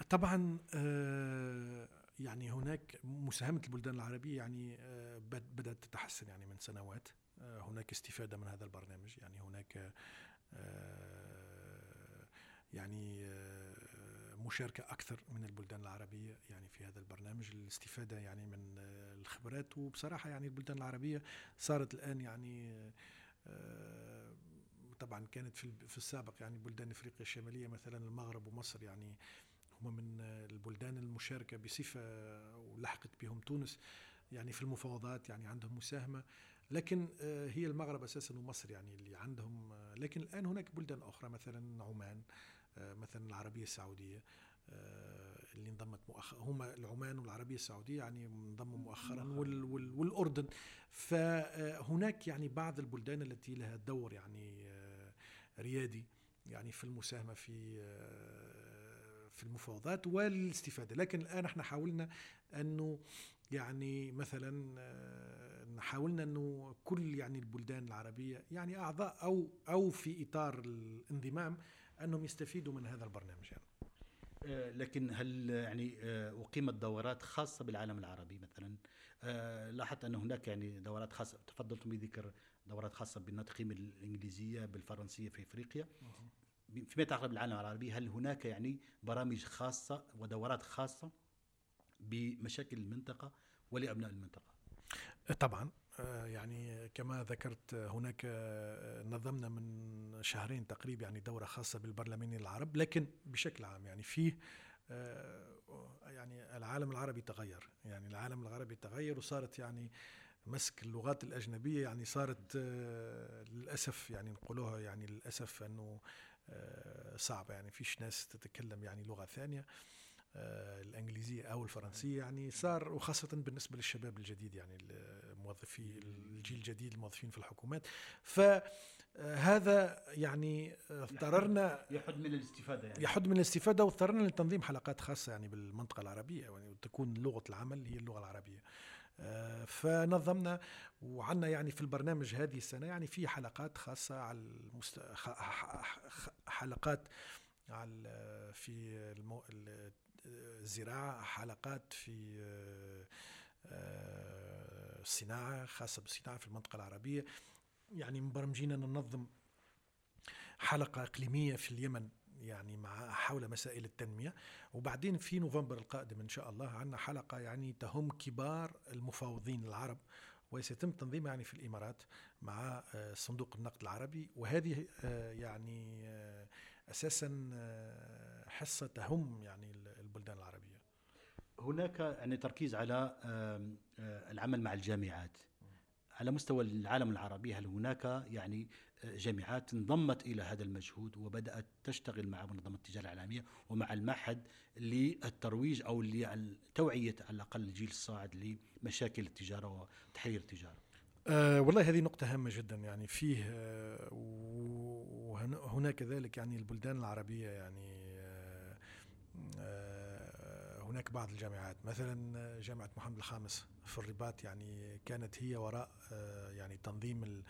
طبعا يعني هناك مساهمة البلدان العربية يعني بدأت تتحسن يعني من سنوات. هناك استفادة من هذا البرنامج، يعني هناك يعني مشاركة أكثر من البلدان العربية يعني في هذا البرنامج، الاستفادة يعني من الخبرات. وبصراحة يعني البلدان العربية صارت الآن يعني طبعا كانت في السابق يعني بلدان أفريقيا الشمالية مثلا المغرب ومصر يعني هم من البلدان المشاركة بصفة، ولحقت بهم تونس يعني في المفاوضات، يعني عندهم مساهمة. لكن هي المغرب أساسا ومصر يعني اللي عندهم. لكن الآن هناك بلدان أخرى مثلا عمان، مثلا العربية السعودية اللي انضمت مؤخرا. هما العمان والعربية السعودية يعني انضموا مؤخرا، والأردن. فهناك يعني بعض البلدان التي لها دور يعني ريادي يعني في المساهمة في المفاوضات والاستفادة. لكن الآن احنا حاولنا أنه يعني مثلا حاولنا أنه كل يعني البلدان العربية يعني أعضاء أو في إطار الانضمام أنهم يستفيدوا من هذا البرنامج يعني. لكن هل يعني أقيمت دورات خاصة بالعالم العربي مثلا؟ لاحظت أن هناك يعني دورات خاصة، تفضلتم بذكر دورات خاصة بالنطق بالإنجليزية بالفرنسية في إفريقيا. فيما يتعلق بالعالم العربي، هل هناك يعني برامج خاصة ودورات خاصة بمشاكل المنطقة ولأبناء المنطقة؟ طبعا يعني كما ذكرت هناك نظمنا من شهرين تقريبا يعني دورة خاصة بالبرلمانيين العرب. لكن بشكل عام يعني فيه يعني العالم العربي تغير، يعني العالم العربي تغير وصارت يعني مسك اللغات الأجنبية يعني صارت للأسف يعني نقولوها يعني للأسف أنه صعبة. يعني فيش ناس تتكلم يعني لغة ثانية الإنجليزية أو الفرنسية يعني صار، وخاصة بالنسبة للشباب الجديد يعني الموظفين الجيل الجديد الموظفين في الحكومات. فهذا يعني اضطررنا يحد من الاستفادة واضطررنا لتنظيم حلقات خاصة يعني بالمنطقة العربية يعني وتكون لغة العمل هي اللغة العربية. فنظمنا وعنا يعني في البرنامج هذه السنة يعني في حلقات خاصة على حلقات على في الزراعة، حلقات في الصناعة خاصة بالصناعة في المنطقة العربية. يعني مبرمجين أن ننظم حلقة إقليمية في اليمن يعني مع حول مسائل التنمية. وبعدين في نوفمبر القادم إن شاء الله عندنا حلقة يعني تهم كبار المفاوضين العرب، وسيتم تنظيمها يعني في الإمارات مع صندوق النقد العربي. وهذه يعني أساسا حصة تهم يعني البلدان العربية. هناك يعني تركيز على العمل مع الجامعات على مستوى العالم العربي. هل هناك يعني جامعات انضمت إلى هذا المجهود وبدأت تشتغل مع منظمة التجارة العالمية ومع المعهد للترويج أو لتوعية على الأقل الجيل الصاعد لمشاكل التجارة وتحرير التجارة؟ والله هذه نقطة هامة جدا. يعني فيه وهناك كذلك يعني البلدان العربية يعني هناك بعض الجامعات مثلا جامعة محمد الخامس في الرباط يعني كانت هي وراء يعني تنظيم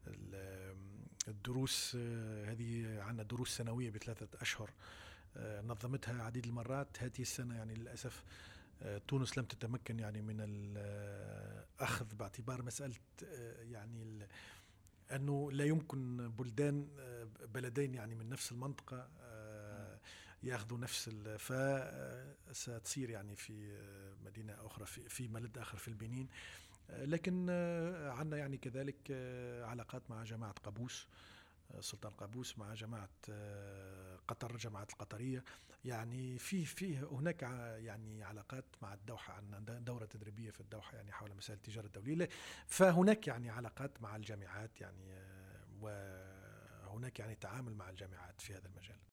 الدروس. هذه عندنا دروس سنوية ب3 أشهر نظمتها عديد المرات. هذه السنة يعني للأسف تونس لم تتمكن يعني من الأخذ باعتبار مسألة يعني أنه لا يمكن بلدين يعني من نفس المنطقة يأخذوا نفس فستصير يعني في مدينة أخرى في بلد آخر في البنين. لكن عندنا يعني كذلك علاقات مع جماعة قابوس، سلطان قابوس، مع جماعة قطر، جماعة القطرية. يعني في هناك يعني علاقات مع الدوحة، عندنا دورة تدريبية في الدوحة يعني حول مسائل التجارة الدولية. فهناك يعني علاقات مع الجامعات يعني وهناك يعني تعامل مع الجامعات في هذا المجال.